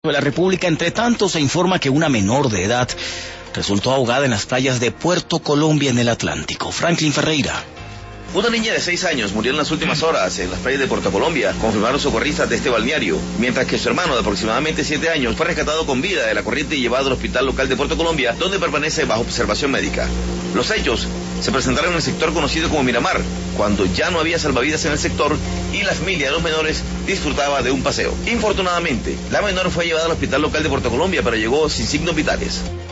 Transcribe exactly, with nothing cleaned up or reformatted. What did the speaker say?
de la República. Entre tanto, se informa que una menor de edad resultó ahogada en las playas de Puerto Colombia en el Atlántico. Franklin Ferreira. Una niña de seis años murió en las últimas horas en las playas de Puerto Colombia, confirmaron socorristas de este balneario, mientras que su hermano de aproximadamente siete años fue rescatado con vida de la corriente y llevado al hospital local de Puerto Colombia, donde permanece bajo observación médica. Los hechos se presentaron en el sector conocido como Miramar, cuando ya no había salvavidas en el sector y la familia de los menores disfrutaba de un paseo. Infortunadamente, la menor fue llevada al hospital local de Puerto Colombia, pero llegó sin signos vitales.